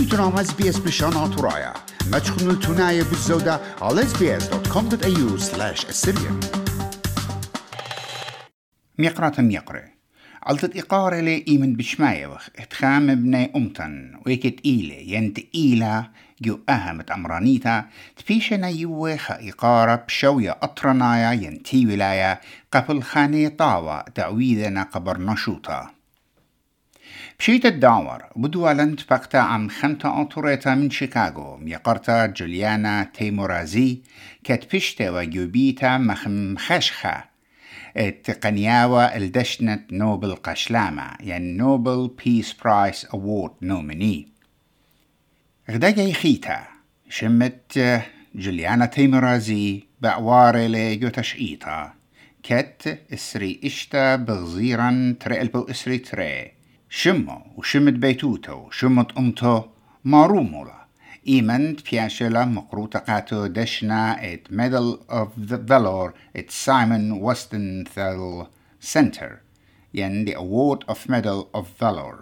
تنام SBS بشان طرايا ما تشخنوا التناية بالزودة على sbs.com.au/Assyrian. ميقرة علتت إقارة لي إيمن بشماية وخ اتخام بني أمتن ويكت إيلي ينت إيلا جو أهمت أمرانيتا تفيشنا يوخ إقارة بشوية أطرنايا ينتي ولاية قبل خاني طاوة تعويذنا قبر نشوطة. بشيت الدعور بدوالنت فقطة عم خمسة أطوريتا من شيكاغو ميقرتا جوليانا تيمورازي كتفشتا وجوبيتا مخشخة التقنياوة الدشنت نوبل قشلامة يعني نوبل بيس برايس أوورد نوميني غداجا يخيتا شمت جوليانا تيمورازي بأواري ليجو تشقيطا كت اسري اشتا بغزيرا ترقلبو اسري تري شمو وشمت بيتوتو شمت أمتو مارومولا إيمن بياشلا مقروطة قاتو دشنا ات Medal of the Valor ات Simon Wiesenthal Center ين the Award of Medal of Valor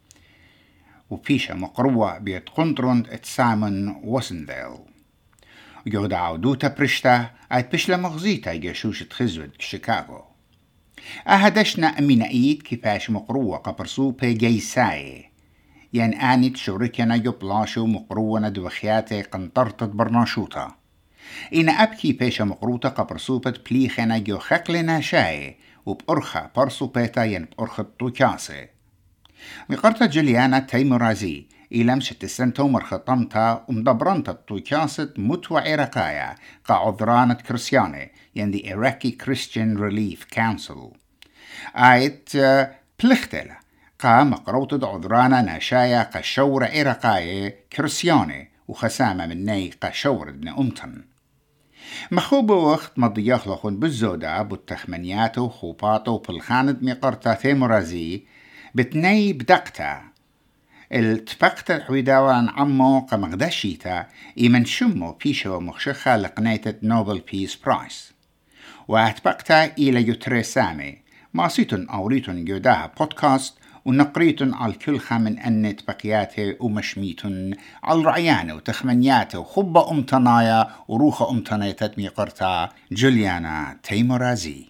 وبيشا مقروة بيت قنطرند ات Simon Wiesenthal ويودا عودوتا برشتا ات بشلا مغزيتا يجاشوش تخزود شيكاغو أهدشنا أمينا إيد كيفاش مقروة قبرسو بيجي ساي ين آنت شوركنا يبلاشو مقروة دوخياتي قنطرت برناشوطة إن أبكي بيشا مقروطة قبرسوبت بليخنا جو خقلنا شاي وبأرخة برسوبيتا ين بأرخة طوكاسي مقرطة جوليانا تيمورازي إلم شتسنتو مرخطمتا ومدبرنتا طوكاسة متوى عراقايا قعذرانة كريستياني ين the Iraqi Christian Relief Council آيت بلختلا قا مقروطة عذرانا ناشايا قشورة عراقايا كريستياني وخسامة مني قشورة ابن أمتن مخوبة وقت مضياخ لخون بالزودة بالتخمنيات وخوباته وبالخاند مقرطة تيمورازي بتني بدقتا التفقت الحويداوان عمو قمقدشيتا إيمن شمو بيشو مخشخة لقنيتة نوبل بيس برايس واتبقتا إلى يتري سامي ماسيتن أوريتن جوداها بودكاست ونقريتن على الكلخة من أنت بقياته ومشميتن على رعيانه وتخمنياته وخبة أمتنايا وروخة أمتنايتة ميقرتا جوليانا تيمورازي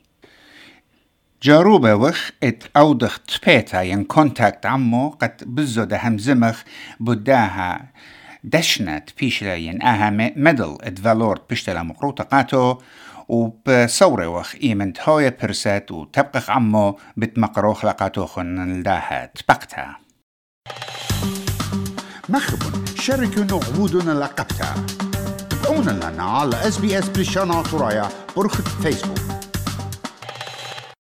جاروبة وخ ات أودخ تبيتا ين كونتاكت عمو قد بزو هم زمخ بداها دشنت بيشلا ين آها ميدل ات فالورد بيشتلا مقروطة قاتو وبصورة وخ إيمنت هوية برسات وتبقخ عمو بتمقروخ لقاتوخن لداها تبقتا مخبن شاركونا عبودنا لقبتا تابعونا لنا على SBS بلشانا طرايا برخة فيسبوك